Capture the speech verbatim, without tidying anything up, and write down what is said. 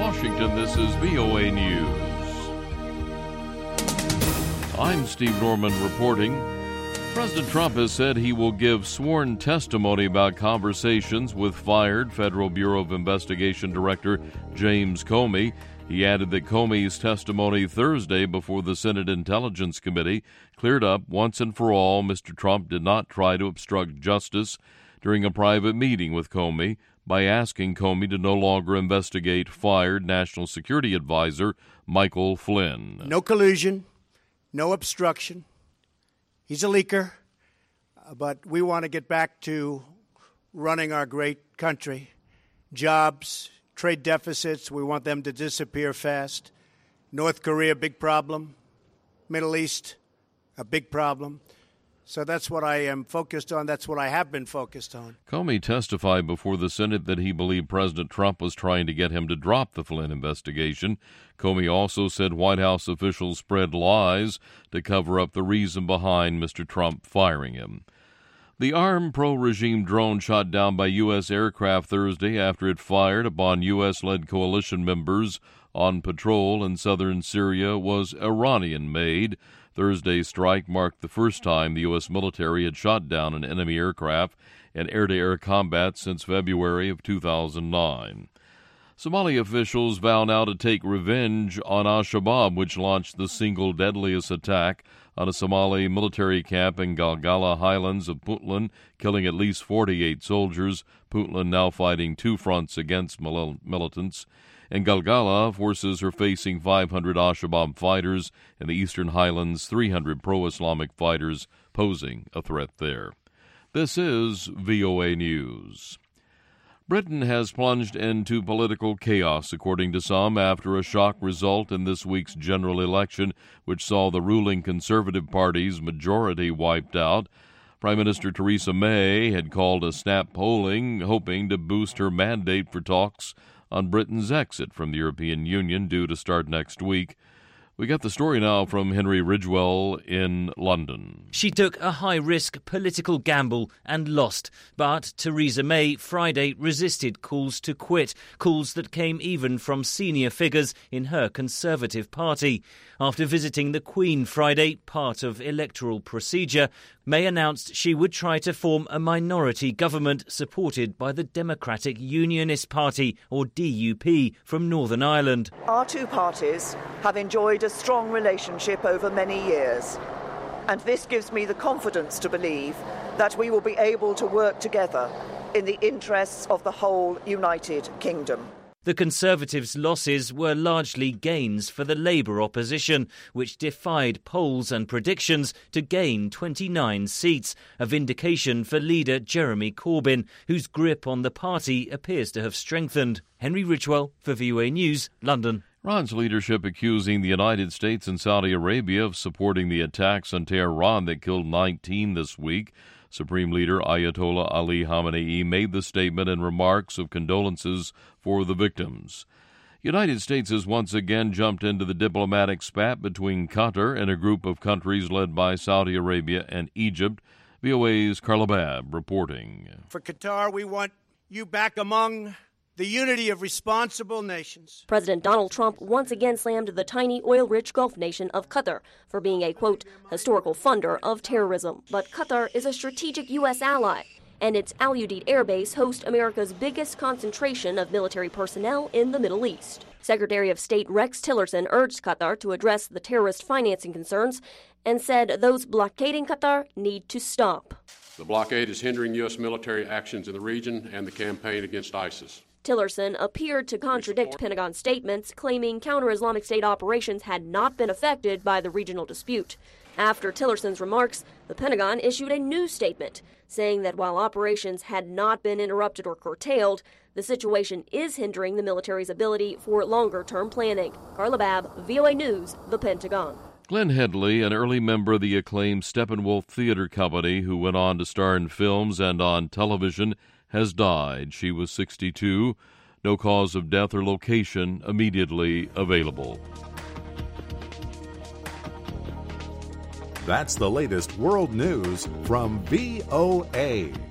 Washington, this is V O A News. I'm Steve Norman reporting. President Trump has said he will give sworn testimony about conversations with fired Federal Bureau of Investigation Director James Comey. He added that Comey's testimony Thursday before the Senate Intelligence Committee cleared up once and for all Mister Trump did not try to obstruct justice during a private meeting with Comey by asking Comey to no longer investigate fired National Security Advisor Michael Flynn. No collusion, no obstruction. He's a leaker, but we want to get back to running our great country. Jobs, trade deficits, we want them to disappear fast. North Korea, big problem. Middle East, a big problem. So that's what I am focused on. That's what I have been focused on. Comey testified before the Senate that he believed President Trump was trying to get him to drop the Flynn investigation. Comey also said White House officials spread lies to cover up the reason behind Mister Trump firing him. The armed pro-regime drone shot down by U S aircraft Thursday after it fired upon U S-led coalition members on patrol in southern Syria was Iranian-made. Thursday's strike marked the first time the U S military had shot down an enemy aircraft in air-to-air combat since February of two thousand nine. Somali officials vow now to take revenge on al-Shabaab, which launched the single deadliest attack on a Somali military camp in Galgala Highlands of Puntland, killing at least forty-eight soldiers. Puntland now fighting two fronts against mil- militants. In Galgala, forces are facing five hundred al-Shabaab fighters. In the eastern highlands, three hundred pro-Islamic fighters posing a threat there. This is V O A News. Britain has plunged into political chaos, according to some, after a shock result in this week's general election, which saw the ruling Conservative Party's majority wiped out. Prime Minister Theresa May had called a snap polling, hoping to boost her mandate for talks on Britain's exit from the European Union, due to start next week. We got the story now from Henry Ridgwell in London. She took a high-risk political gamble and lost, but Theresa May Friday resisted calls to quit, calls that came even from senior figures in her Conservative Party. After visiting the Queen Friday, part of electoral procedure, May announced she would try to form a minority government supported by the Democratic Unionist Party, or D U P, from Northern Ireland. Our two parties have enjoyed a strong relationship over many years, and this gives me the confidence to believe that we will be able to work together in the interests of the whole United Kingdom. The Conservatives' losses were largely gains for the Labour opposition, which defied polls and predictions to gain twenty-nine seats, a vindication for leader Jeremy Corbyn, whose grip on the party appears to have strengthened. Henry Ridgwell for V O A News, London. Iran's leadership accusing the United States and Saudi Arabia of supporting the attacks on Tehran that killed nineteen this week. Supreme Leader Ayatollah Ali Khamenei made the statement in remarks of condolences for the victims. United States has once again jumped into the diplomatic spat between Qatar and a group of countries led by Saudi Arabia and Egypt. V O A's Carla Babb reporting. For Qatar, we want you back among the unity of responsible nations. President Donald Trump once again slammed the tiny oil-rich Gulf nation of Qatar for being a, quote, historical funder of terrorism. But Qatar is a strategic U S ally, and its Al Udeid Air Base hosts America's biggest concentration of military personnel in the Middle East. Secretary of State Rex Tillerson urged Qatar to address the terrorist financing concerns and said those blockading Qatar need to stop. The blockade is hindering U S military actions in the region and the campaign against ISIS. Tillerson appeared to contradict Pentagon statements, claiming counter-Islamic State operations had not been affected by the regional dispute. After Tillerson's remarks, the Pentagon issued a new statement, saying that while operations had not been interrupted or curtailed, the situation is hindering the military's ability for longer-term planning. Carla Babb, V O A News, The Pentagon. Glenn Headley, an early member of the acclaimed Steppenwolf Theater Company who went on to star in films and on television, has died. She was sixty-two. No cause of death or location immediately available. That's the latest world news from V O A.